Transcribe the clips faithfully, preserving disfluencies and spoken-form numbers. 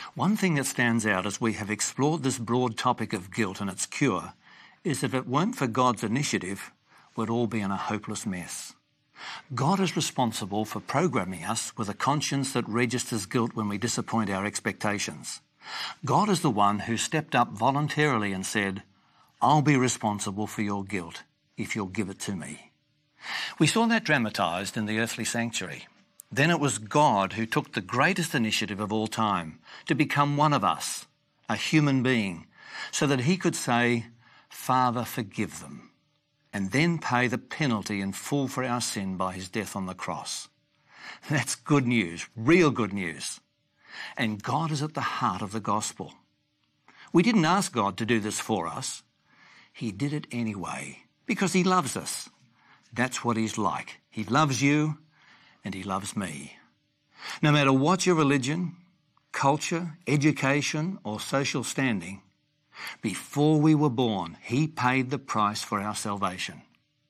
One thing that stands out as we have explored this broad topic of guilt and its cure is that if it weren't for God's initiative, we'd all be in a hopeless mess. God is responsible for programming us with a conscience that registers guilt when we disappoint our expectations. God is the one who stepped up voluntarily and said, I'll be responsible for your guilt if you'll give it to me. We saw that dramatised in the earthly sanctuary. Then it was God who took the greatest initiative of all time to become one of us, a human being, so that he could say, Father, forgive them, and then pay the penalty in full for our sin by his death on the cross. That's good news, real good news. And God is at the heart of the gospel. We didn't ask God to do this for us. He did it anyway, because he loves us. That's what he's like. He loves you, and he loves me. No matter what your religion, culture, education, or social standing, before we were born, he paid the price for our salvation.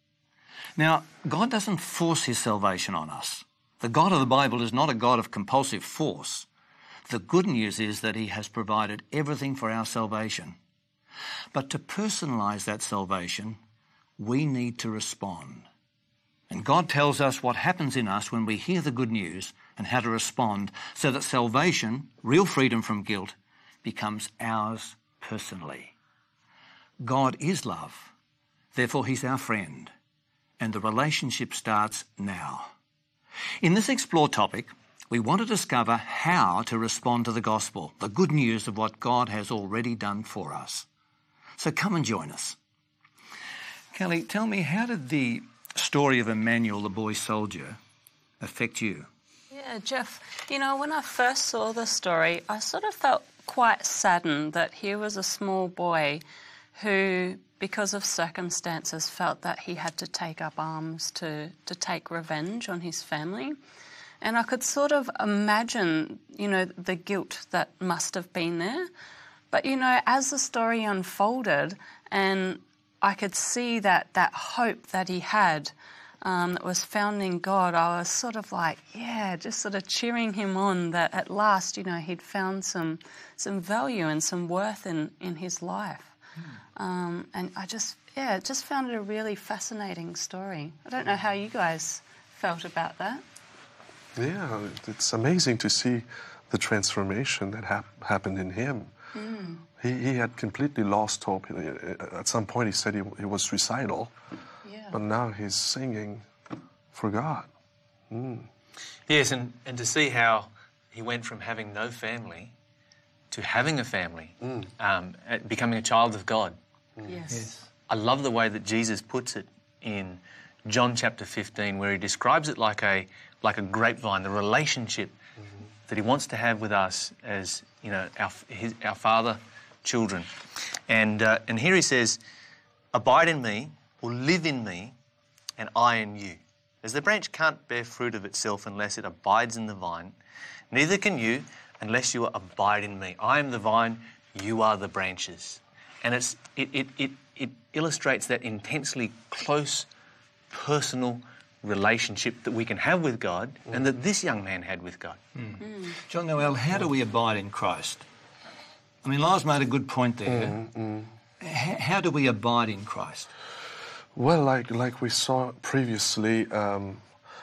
Now, God doesn't force his salvation on us. The God of the Bible is not a God of compulsive force. The good news is that he has provided everything for our salvation. But to personalise that salvation, we need to respond. And God tells us what happens in us when we hear the good news and how to respond so that salvation, real freedom from guilt, becomes ours personally. God is love. Therefore, he's our friend. And the relationship starts now. In this Explore topic, we want to discover how to respond to the gospel, the good news of what God has already done for us. So come and join us. Kelly, tell me, how did the story of Emmanuel, the boy soldier, affect you? Yeah, Jeff, you know, when I first saw the story, I sort of felt quite saddened that here was a small boy who, because of circumstances, felt that he had to take up arms to, to take revenge on his family. And I could sort of imagine, you know, the guilt that must have been there. But, you know, as the story unfolded and I could see that, that hope that he had um, that was found in God, I was sort of like, yeah, just sort of cheering him on that at last, you know, he'd found some some value and some worth in, in his life. Mm. Um, and I just, yeah, just found it a really fascinating story. I don't know how you guys felt about that. Yeah, it's amazing to see the transformation that hap- happened in him. Mm. He, he had completely lost hope. At some point he said he, he was suicidal, yeah. But now he's singing for God. Mm. Yes, and, and to see how he went from having no family to having a family, mm. um, becoming a child of God. Mm. Yes. yes. I love the way that Jesus puts it in John chapter fifteen, where he describes it like a like a grapevine, the relationship mm-hmm. that he wants to have with us as, you know, our his, our Father, children. And uh, and here he says, abide in me, or live in me, and I in you. As the branch can't bear fruit of itself unless it abides in the vine, neither can you unless you abide in me. I am the vine, you are the branches. And it's it it it, it illustrates that intensely close, personal relationship that we can have with God mm. and that this young man had with God. Mm. Mm. John Noel, how do we abide in Christ? I mean, Lars made a good point there. Mm, mm. H- how do we abide in Christ? Well, like like we saw previously, um,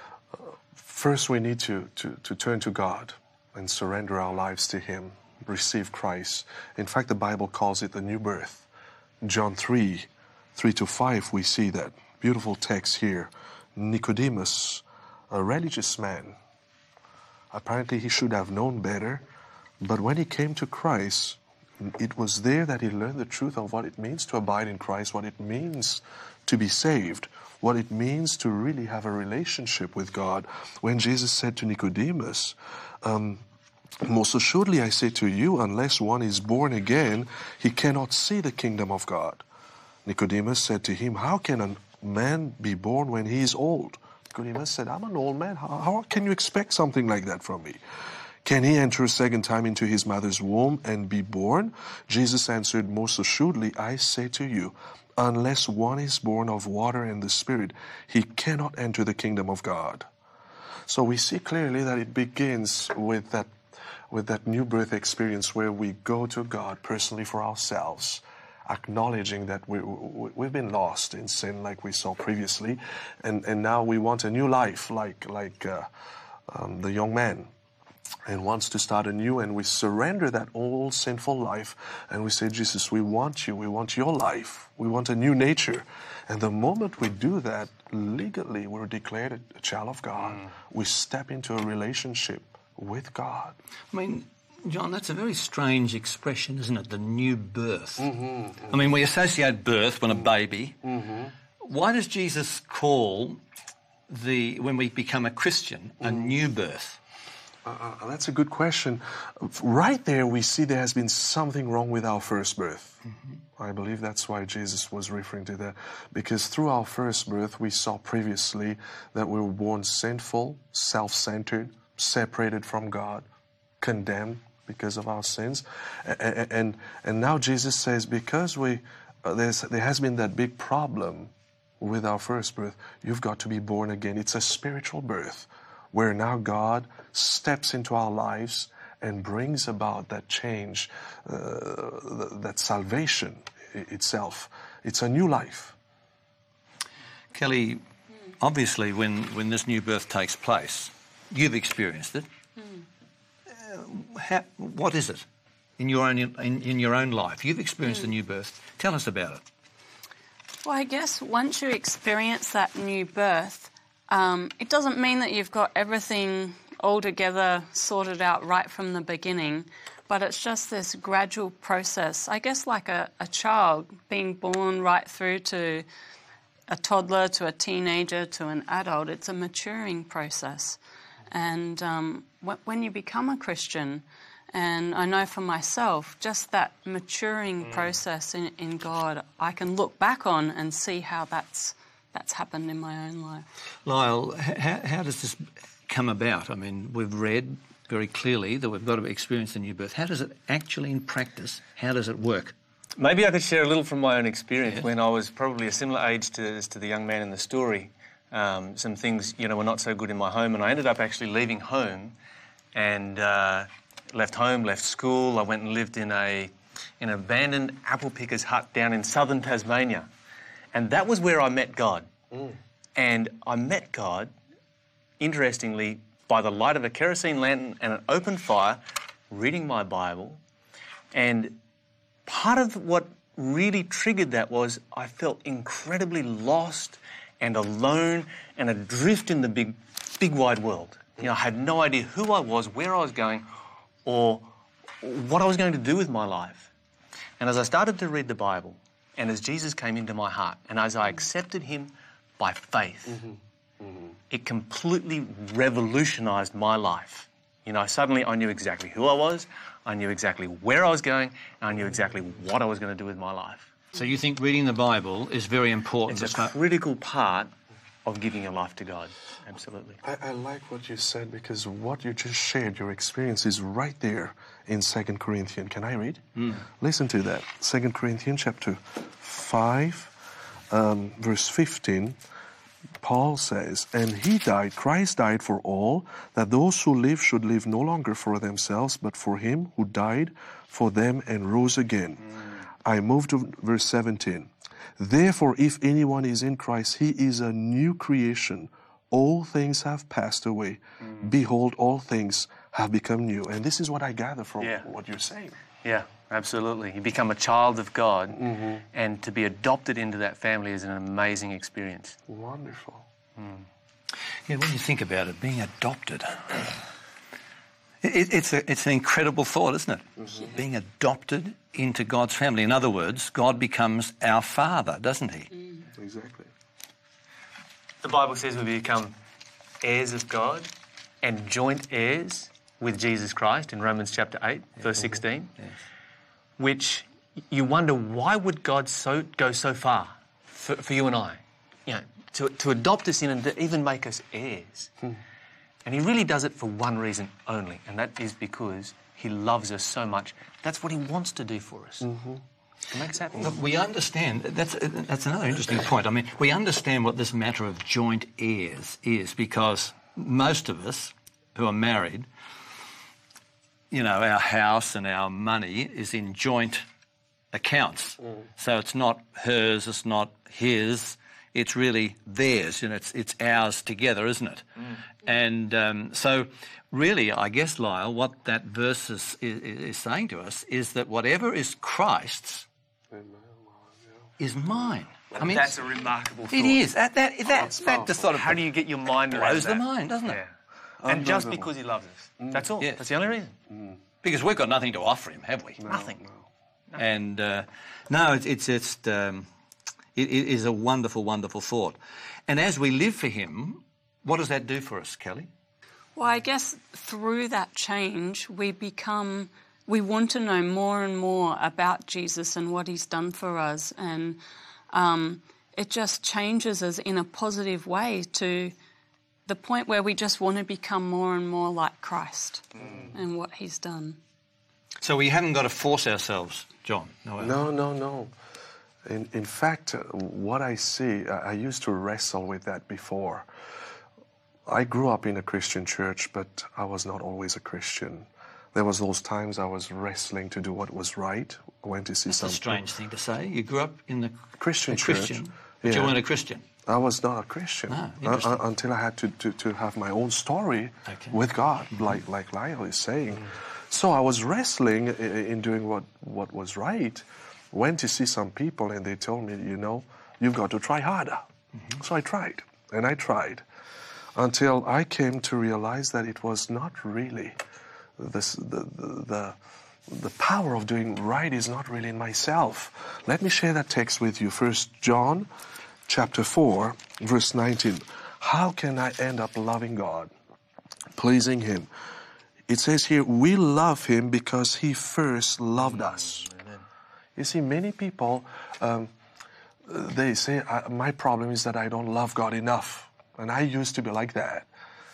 first we need to, to, to turn to God and surrender our lives to him, receive Christ. In fact, the Bible calls it the new birth. John three, three to five, we see that beautiful text here. Nicodemus, a religious man, apparently he should have known better, but when he came to Christ, it was there that he learned the truth of what it means to abide in Christ, what it means to be saved, what it means to really have a relationship with God. When Jesus said to Nicodemus, um, most assuredly I say to you, unless one is born again, he cannot see the kingdom of God. Nicodemus said to him, how can a man be born when he is old? Nicodemus said, I'm an old man. How, how can you expect something like that from me? Can he enter a second time into his mother's womb and be born? Jesus answered, most assuredly, I say to you, unless one is born of water and the Spirit, he cannot enter the kingdom of God. So we see clearly that it begins with that with that new birth experience where we go to God personally for ourselves, acknowledging that we, we, we've been lost in sin like we saw previously, and, and now we want a new life like, like uh, um, the young man, and wants to start anew, and we surrender that old sinful life, and we say, Jesus, we want you, we want your life, we want a new nature. And the moment we do that, legally we're declared a, a child of God. Mm. We step into a relationship with God. I mean, John, that's a very strange expression, isn't it? The new birth. Mm-hmm, mm-hmm. I mean, we associate birth when a baby. Mm-hmm. Why does Jesus call the, when we become a Christian, a mm-hmm. new birth? Uh, that's a good question. Right there, we see there has been something wrong with our first birth. Mm-hmm. I believe that's why Jesus was referring to that. Because through our first birth, we saw previously that we were born sinful, self-centered, separated from God, condemned because of our sins. And, and, and now Jesus says, because we, uh, there's, there has been that big problem with our first birth, you've got to be born again. It's a spiritual birth, where now God steps into our lives and brings about that change, uh, that salvation itself. It's a new life. Kelly, obviously when, when this new birth takes place, you've experienced it. Mm. Uh, how, what is it in your own, in, in your own life? You've experienced mm. the new birth. Tell us about it. Well, I guess once you experience that new birth, Um, it doesn't mean that you've got everything all together sorted out right from the beginning, but it's just this gradual process. I guess like a, a child being born right through to a toddler, to a teenager, to an adult. It's a maturing process. And um, wh- when you become a Christian, and I know for myself, just that maturing mm. process in, in God, I can look back on and see how that's That's happened in my own life. Lyle, how, how does this come about? I mean, we've read very clearly that we've got to experience the new birth. How does it actually, in practice, how does it work? Maybe I could share a little from my own experience. Yes. When I was probably a similar age to, as to the young man in the story. Um, some things, you know, were not so good in my home, and I ended up actually leaving home and uh, left home, left school. I went and lived in a in an abandoned apple picker's hut down in southern Tasmania. And that was where I met God. Mm. And I met God, interestingly, by the light of a kerosene lantern and an open fire, reading my Bible. And part of what really triggered that was I felt incredibly lost and alone and adrift in the big, big wide world. You know, I had no idea who I was, where I was going, or what I was going to do with my life. And as I started to read the Bible, and as Jesus came into my heart, and as I accepted him by faith, mm-hmm. Mm-hmm. it completely revolutionised my life. You know, suddenly I knew exactly who I was, I knew exactly where I was going, and I knew exactly what I was going to do with my life. So you think reading the Bible is very important? It's a critical part of giving your life to God. Absolutely. I, I like what you said, because what you just shared, your experience, is right there in Second Corinthians. Can I read? Mm. Listen to that. Second Corinthians chapter five, um, verse fifteen. Paul says, "And he died, Christ died for all, that those who live should live no longer for themselves, but for him who died for them and rose again." Mm. I move to verse seventeen. "Therefore, if anyone is in Christ, he is a new creation. All things have passed away. Mm. Behold, all things have become new." And this is what I gather from yeah. what you're saying. Yeah, absolutely. You become a child of God, mm-hmm. and to be adopted into that family is an amazing experience. Wonderful. Mm. Yeah, when you think about it, being adopted, it, it's, a, it's an incredible thought, isn't it? Mm-hmm. Being adopted into God's family. In other words, God becomes our Father, doesn't he? Mm. Exactly. The Bible says we become heirs of God and joint heirs with Jesus Christ in Romans chapter eight, yes. verse sixteen, yes. which you wonder, why would God so go so far for, for you and I? You know, to, to adopt us in and to even make us heirs. Hmm. And he really does it for one reason only, and that is because he loves us so much. That's what he wants to do for us. Mm-hmm. It makes happy. Look, we understand, that's, that's another interesting point. I mean, we understand what this matter of joint heirs is, because most of us who are married, you know, our house and our money is in joint accounts. Mm. So it's not hers, it's not his, it's really theirs, and it's it's ours together, isn't it? Mm. And um, so really, I guess, Lyle, what that verse is, is, is saying to us is that whatever is Christ's is mine. And I mean, that's a remarkable thought. It is. That, that, that, that just sort of How do you get your mind around blows that? the mind, doesn't it? Yeah. And just because he loves us. Mm. That's all. Yes. That's the only reason. Mm. Because we've got nothing to offer him, have we? No, nothing. No. And uh, no, it's it's just um, it, it is a wonderful, wonderful thought. And as we live for him, what does that do for us, Kelly? Well, I guess through that change, we become, we want to know more and more about Jesus and what he's done for us. And um, it just changes us in a positive way to the point where we just want to become more and more like Christ mm. and what he's done. So we haven't got to force ourselves, John. No, no, no. no. In, in fact, uh, what I see, I, I used to wrestle with that before. I grew up in a Christian church, but I was not always a Christian. There was those times I was wrestling to do what was right. I went to see That's some. a strange thing to say. You grew up in the Christian a church, Christian, but yeah. you weren't a Christian. I was not a Christian ah, uh, until I had to, to, to have my own story okay. with God, mm-hmm. like like Lyle is saying. Mm-hmm. So I was wrestling in doing what, what was right. Went to see some people and they told me, you know, you've got to try harder. Mm-hmm. So I tried, and I tried, until I came to realize that it was not really this, the, the, the, the power of doing right is not really in myself. Let me share that text with you. First John chapter four, verse nineteen. How can I end up loving God, pleasing him? It says here, we love him because he first loved us. Amen. You see, many people, um, they say, my problem is that I don't love God enough. And I used to be like that.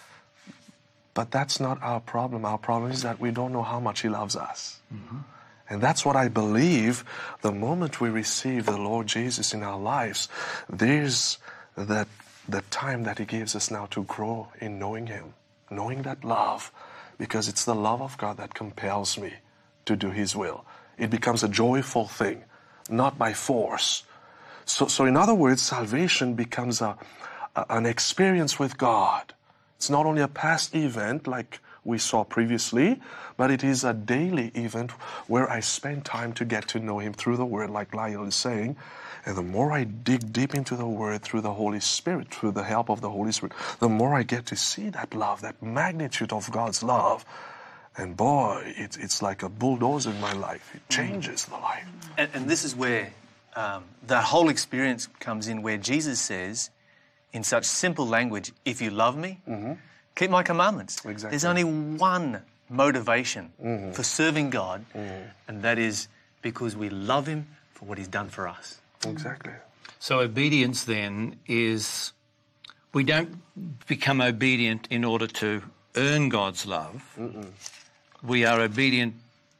But that's not our problem. Our problem is that we don't know how much he loves us. Mm-hmm. And that's what I believe. The moment we receive the Lord Jesus in our lives, there's that, that time that he gives us now to grow in knowing him, knowing that love. Because it's the love of God that compels me to do his will. It becomes a joyful thing, not by force. So, so in other words, salvation becomes a, a, an experience with God. It's not only a past event like we saw previously, but it is a daily event where I spend time to get to know him through the Word, like Lyle is saying. And the more I dig deep into the Word through the Holy Spirit, through the help of the Holy Spirit, the more I get to see that love, that magnitude of God's love. And boy, it, it's like a bulldozer in my life. It changes the life. And, and this is where um, the whole experience comes in, where Jesus says, in such simple language, if you love me, mm-hmm. keep my commandments. Exactly. There's only one motivation mm-hmm. for serving God, mm-hmm. and that is because we love him for what he's done for us. Exactly. So obedience then is, we don't become obedient in order to earn God's love. Mm-mm. We are obedient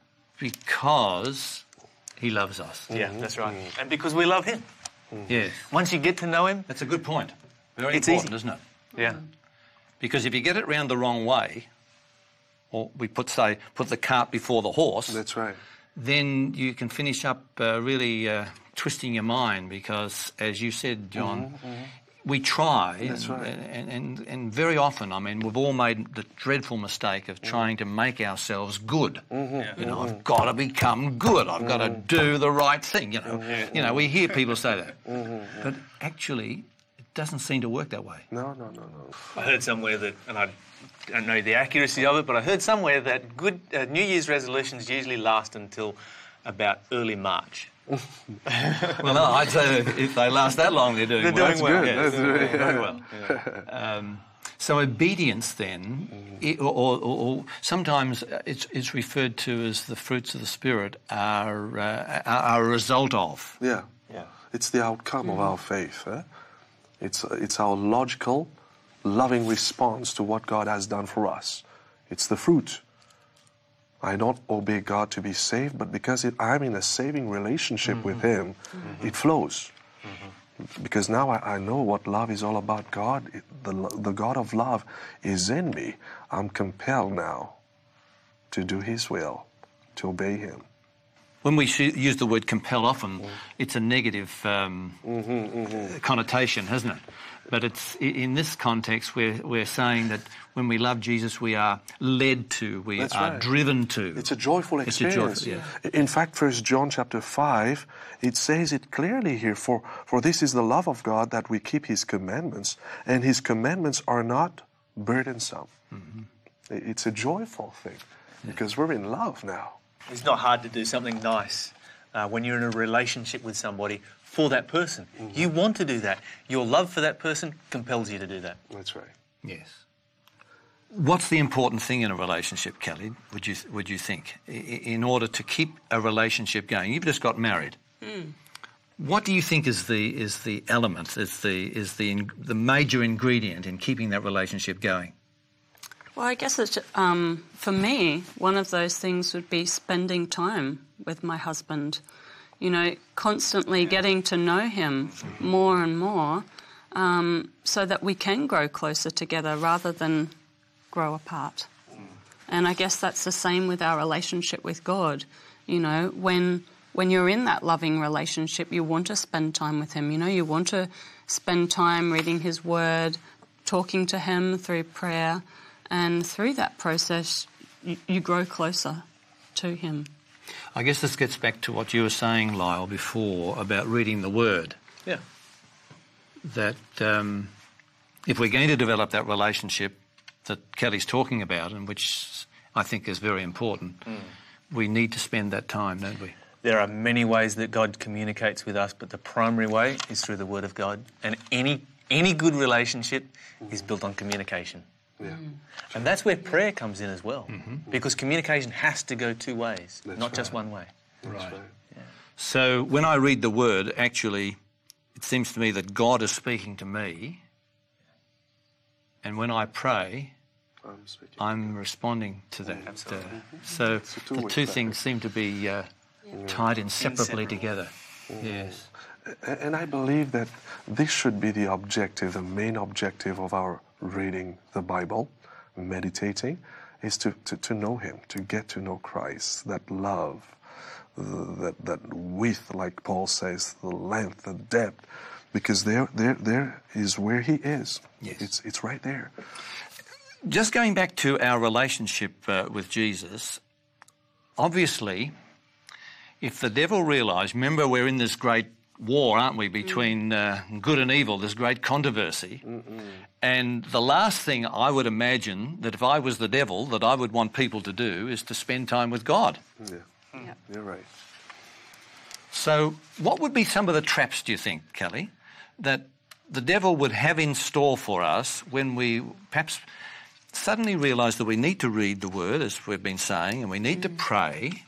because he loves us. Yeah, mm-hmm. that's right. Mm-hmm. And because we love him. Mm-hmm. Yes. Once you get to know him... That's a good point. Very it's important, easy. Isn't it? Yeah. Because if you get it round the wrong way, or we put, say, put the cart before the horse... That's right. Then you can finish up uh, really uh, twisting your mind because, as you said, John, mm-hmm, mm-hmm. we try. That's and, right. and, and, and very often, I mean, we've all made the dreadful mistake of trying to make ourselves good. Mm-hmm. Yeah. You know, mm-hmm. I've got to become good. I've mm-hmm. got to do the right thing. You know, mm-hmm. you know, we hear people say that. Mm-hmm. But actually, it doesn't seem to work that way. No, no, no, no. I heard somewhere that, and I don't know the accuracy of it, but I heard somewhere that good uh, New Year's resolutions usually last until about early March. Well, no, I'd say if they last that long, they're doing they're well. doing well. Good. Yeah, That's they're doing very, very well. Yeah. Um, so obedience then, mm. it, or, or, or sometimes it's, it's referred to as the fruits of the Spirit are, uh, are a result of. Yeah. Yeah. It's the outcome mm. of our faith. Eh? It's, it's our logical, loving response to what God has done for us. It's the fruit. I don't obey God to be saved, but because it, I'm in a saving relationship mm-hmm. with him, mm-hmm. it flows. Mm-hmm. Because now I, I know what love is all about. God, it, the, the God of love is in me. I'm compelled now to do His will, to obey Him. When we use the word compel often, mm. it's a negative um, mm-hmm, mm-hmm. connotation, hasn't it? But it's in this context we're, we're saying that when we love Jesus we are led to, we That's are right. driven to. It's a joyful experience. It's a joyful, yeah. In fact, First John chapter five, it says it clearly here, for, for this is the love of God, that we keep His commandments, and His commandments are not burdensome. Mm-hmm. It's a joyful thing, yeah. because we're in love now. It's not hard to do something nice uh, when you're in a relationship with somebody for that person. Mm-hmm. You want to do that. Your love for that person compels you to do that. That's right. Yes. What's the important thing in a relationship, Kelly, would you would you think, in order to keep a relationship going? You've just got married. Mm. What do you think is the is the element, is the is the the major ingredient in keeping that relationship going? Well, I guess it's, um, for me, one of those things would be spending time with my husband. You know, constantly getting to know him more and more, um, so that we can grow closer together rather than grow apart. And I guess that's the same with our relationship with God. You know, when when you're in that loving relationship, you want to spend time with Him. You know, you want to spend time reading His Word, talking to Him through prayer, and through that process, you, you grow closer to Him. I guess this gets back to what you were saying, Lyle, before about reading the Word. Yeah. That um, if we're going to develop that relationship that Kelly's talking about, and which I think is very important, mm. we need to spend that time, don't we? There are many ways that God communicates with us, but the primary way is through the Word of God. And any any good relationship is built on communication. Yeah. Mm. And that's where prayer comes in as well, mm-hmm. because communication has to go two ways, That's not right. just one way. That's right. right. Yeah. So when I read the Word, actually, it seems to me that God is speaking to me, and when I pray, I'm, speaking. I'm responding to that. Absolutely. Uh, so the two thing. things seem to be uh, Yeah. tied inseparably Inseparable. together. Mm. Yes. And I believe that this should be the objective, the main objective of our reading the Bible, meditating, is to, to, to know Him, to get to know Christ, that love, that that width, like Paul says, the length, the depth, because there there there is where He is. Yes. It's it's right there. Just going back to our relationship uh, with Jesus, obviously, if the devil realised, remember we're in this great war, aren't we, between uh, good and evil, this great controversy. Mm-mm. And the last thing I would imagine that if I was the devil that I would want people to do is to spend time with God. Yeah, Yeah. you're right. So what would be some of the traps, do you think, Kelly, that the devil would have in store for us when we perhaps suddenly realise that we need to read the Word, as we've been saying, and we need mm. to pray?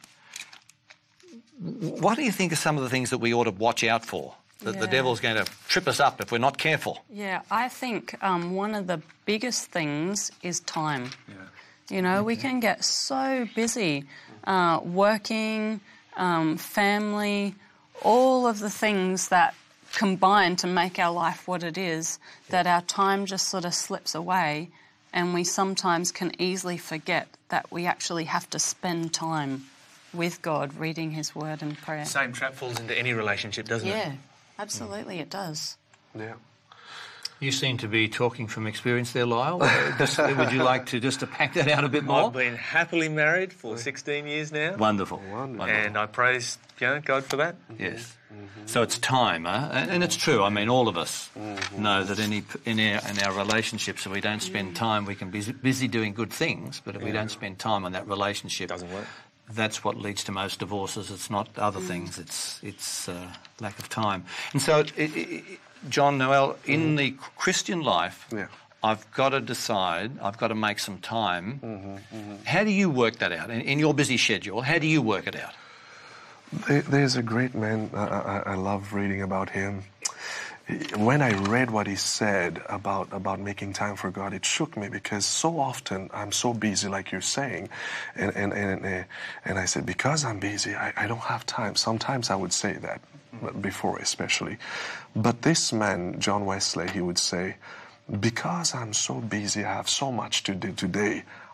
What do you think are some of the things that we ought to watch out for? That yeah. the devil's going to trip us up if we're not careful? Yeah, I think um, one of the biggest things is time. Yeah. You know, we can get so busy uh, working, um, family, all of the things that combine to make our life what it is, that our time just sort of slips away, and we sometimes can easily forget that we actually have to spend time with God, reading His Word and prayer. Same trap falls into any relationship, doesn't Yeah, it? absolutely, it does. Yeah. You seem to be talking from experience there, Lyle. Uh, just, would you like to just to pack that out a bit more? I've been happily married for sixteen years now. Wonderful. Wonderful. And I praise you know, God for that. Yes. Mm-hmm. So it's time, huh? And, and it's true. I mean, all of us mm-hmm. know that any, in, our, in our relationships, if we don't spend mm. time, we can be busy doing good things, but if yeah. we don't spend time on that relationship, it doesn't work. That's what leads to most divorces. It's not other mm. things. It's it's uh, lack of time. And so, it, it, John, Noel, in mm. the Christian life, yeah. I've got to decide, I've got to make some time. Mm-hmm, mm-hmm. How do you work that out? In, in your busy schedule, how do you work it out? There, there's a great man, I, I, I love reading about him. When I read what he said about, about making time for God, it shook me, because so often I'm so busy, like you're saying, and and and, and I said, because I'm busy, I, I don't have time. Sometimes I would say that, before especially. But this man, John Wesley, he would say, because I'm so busy, I have so much to do today,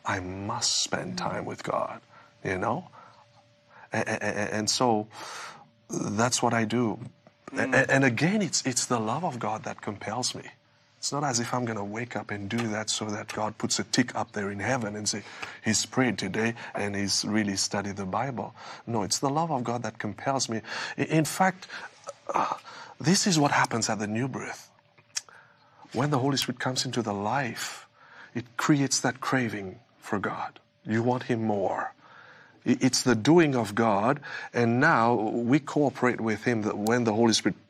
I must spend time with God, you know? And, and, and so that's what I do. Mm. And, and again, it's, it's the love of God that compels me. It's not as if I'm going to wake up and do that so that God puts a tick up there in heaven and say, he's prayed today and he's really studied the Bible. No, it's the love of God that compels me. In fact, uh, this is what happens at the new birth. When the Holy Spirit comes into the life, it creates that craving for God. You want Him more. It's the doing of God, and now we cooperate with Him that when the Holy Spirit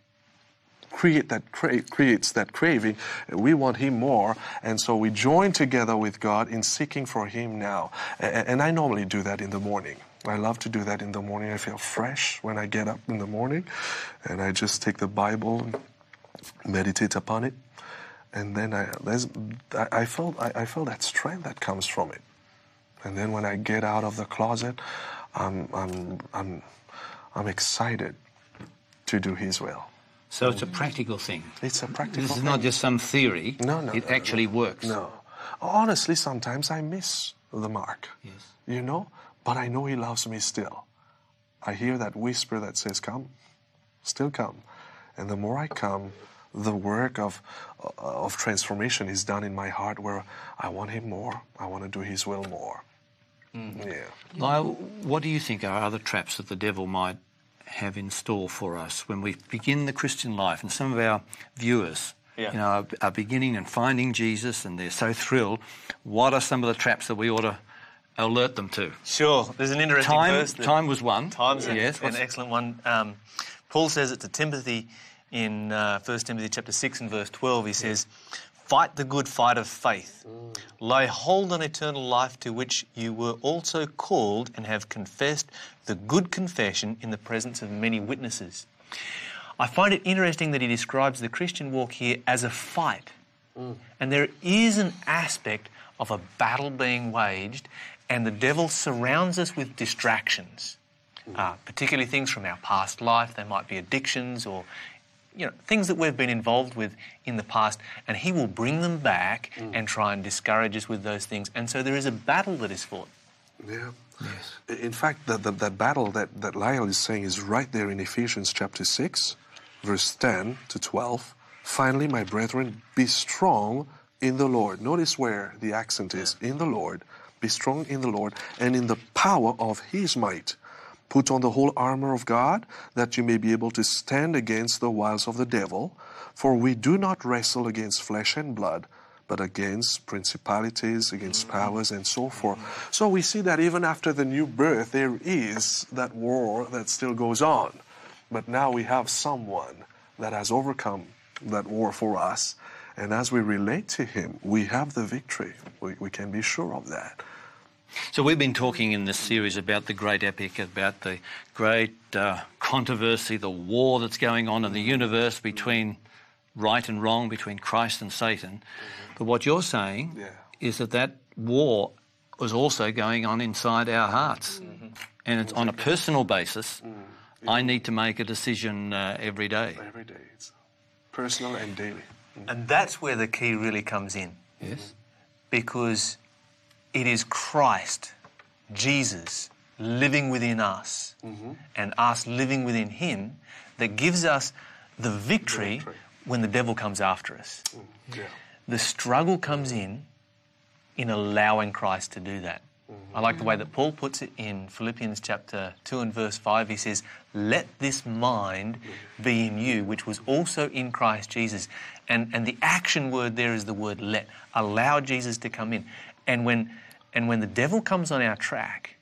create that cra- creates that craving, we want Him more, and so we join together with God in seeking for Him now. And, and I normally do that in the morning. I love to do that in the morning. I feel fresh when I get up in the morning, and I just take the Bible and meditate upon it. And then I, there's, I, I felt I, I felt that strength that comes from it. And then when I get out of the closet, I'm I'm I'm I'm excited to do His will. So it's a practical thing. It's a practical. This is thing. not just some theory. No, no. It no, actually no, works. No, honestly, sometimes I miss the mark. Yes. You know, but I know He loves me still. I hear that whisper that says, "Come, still come," and the more I come, the work of uh, of transformation is done in my heart, where I want Him more. I want to do His will more. Mm. Yeah. Lyle, what do you think are other traps that the devil might have in store for us when we begin the Christian life? And some of our viewers, yeah. you know, are, are beginning and finding Jesus, and they're so thrilled. What are some of the traps that we ought to alert them to? Sure. There's an interesting time, verse. That time was one. Time's yes, an, an excellent one. Um, Paul says it to Timothy in uh, First Timothy chapter six and verse twelve. He says, "Fight the good fight of faith. Mm. Lay hold on eternal life, to which you were also called and have confessed the good confession in the presence of many witnesses." I find it interesting that he describes the Christian walk here as a fight. Mm. And there is an aspect of a battle being waged, and the devil surrounds us with distractions, mm. uh, particularly things from our past life. They might be addictions or you know, things that we've been involved with in the past, and he will bring them back mm. and try and discourage us with those things. And so there is a battle that is fought. Yeah. Yes. In fact, that, that, that battle that, that Lyle is saying is right there in Ephesians chapter six, verse ten to twelve. "Finally, my brethren, be strong in the Lord." Notice where the accent is, in the Lord. "Be strong in the Lord and in the power of His might. Put on the whole armor of God, that you may be able to stand against the wiles of the devil. For we do not wrestle against flesh and blood, but against principalities, against powers, and so forth." So we see that even after the new birth, there is that war that still goes on. But now we have someone that has overcome that war for us. And as we relate to Him, we have the victory. We, we can be sure of that. So we've been talking in this series about the great epic, about the great uh, controversy, the war that's going on in the universe between right and wrong, between Christ and Satan. Mm-hmm. But what you're saying yeah. is that that war was also going on inside our hearts. Mm-hmm. And it's on a personal basis. Mm-hmm. I need to make a decision uh, every day. Every day. It's personal and daily. Mm-hmm. And that's where the key really comes in. Yes. Because it is Christ, Jesus, living within us, mm-hmm. and us living within Him, that gives us the victory, the victory. when the devil comes after us. Mm, yeah. The struggle comes in in allowing Christ to do that. Mm-hmm. I like the way that Paul puts it in Philippians chapter two and verse five. He says, "Let this mind be in you, which was also in Christ Jesus." And, and the action word there is the word let. Allow Jesus to come in. And when and when the devil comes on our track,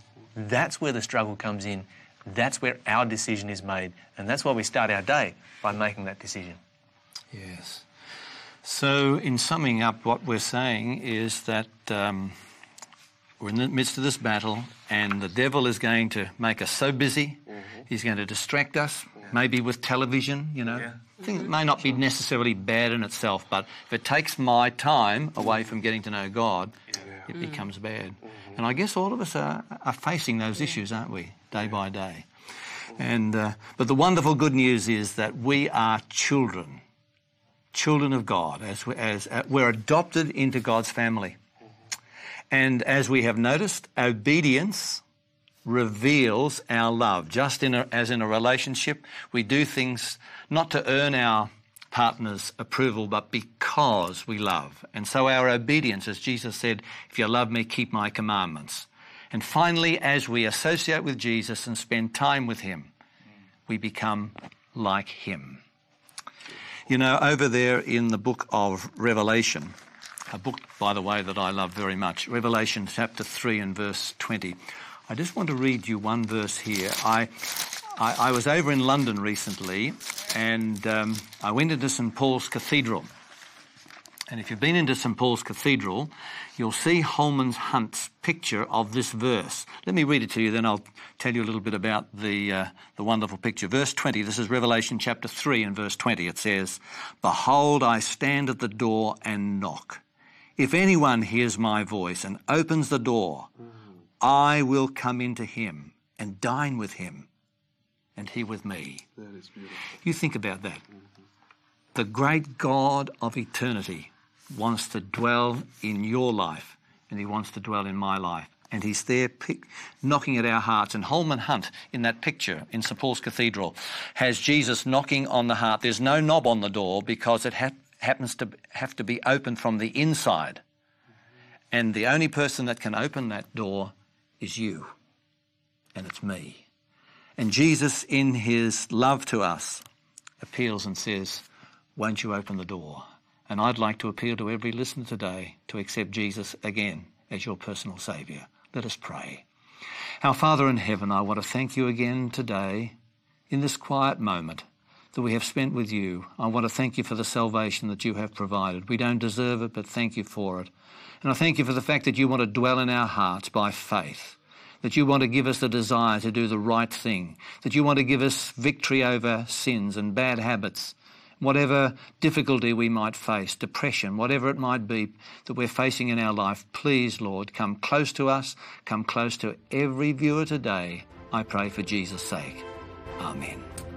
that's where the struggle comes in. That's where our decision is made. And that's why we start our day, by making that decision. Yes. So in summing up, what we're saying is that um, we're in the midst of this battle, and the devil is going to make us so busy. Mm-hmm. He's going to distract us, yeah. maybe with television, you know. Yeah. Things may not be necessarily bad in itself, but if it takes my time away from getting to know God, yeah. it mm. becomes bad. Mm-hmm. And I guess all of us are, are facing those issues, aren't we, day by day? And uh, but the wonderful good news is that we are children, children of God, as, we, as uh, we're adopted into God's family. And as we have noticed, obedience reveals our love. Just in a, as in a relationship, we do things not to earn our partner's approval, but because we love. And so our obedience, as Jesus said, if you love me, keep my commandments. And finally, as we associate with Jesus and spend time with him, we become like him. You know, over there in the book of Revelation, a book, by the way, that I love very much, Revelation chapter three and verse twenty. I just want to read you one verse here. I I, I was over in London recently, and um, I went into Saint Paul's Cathedral. And if you've been into Saint Paul's Cathedral, you'll see Holman Hunt's picture of this verse. Let me read it to you, then I'll tell you a little bit about the uh, the wonderful picture. Verse twenty, this is Revelation chapter three and verse twenty. It says, "Behold, I stand at the door and knock. If anyone hears my voice and opens the door, I will come into him and dine with him, and he with me." That is beautiful. You think about that. Mm-hmm. The great God of eternity wants to dwell in your life, and he wants to dwell in my life. And he's there pick, knocking at our hearts. And Holman Hunt, in that picture in Saint Paul's Cathedral, has Jesus knocking on the heart. There's no knob on the door because it ha- happens to have to be opened from the inside. And the only person that can open that door is you, and it's me. And Jesus, in his love to us, appeals and says, won't you open the door? And I'd like to appeal to every listener today to accept Jesus again as your personal Saviour. Let us pray. Our Father in heaven, I want to thank you again today in this quiet moment that we have spent with you. I want to thank you for the salvation that you have provided. We don't deserve it, but thank you for it. And I thank you for the fact that you want to dwell in our hearts by faith, that you want to give us the desire to do the right thing, that you want to give us victory over sins and bad habits, whatever difficulty we might face, depression, whatever it might be that we're facing in our life. Please, Lord, come close to us, come close to every viewer today. I pray for Jesus' sake. Amen.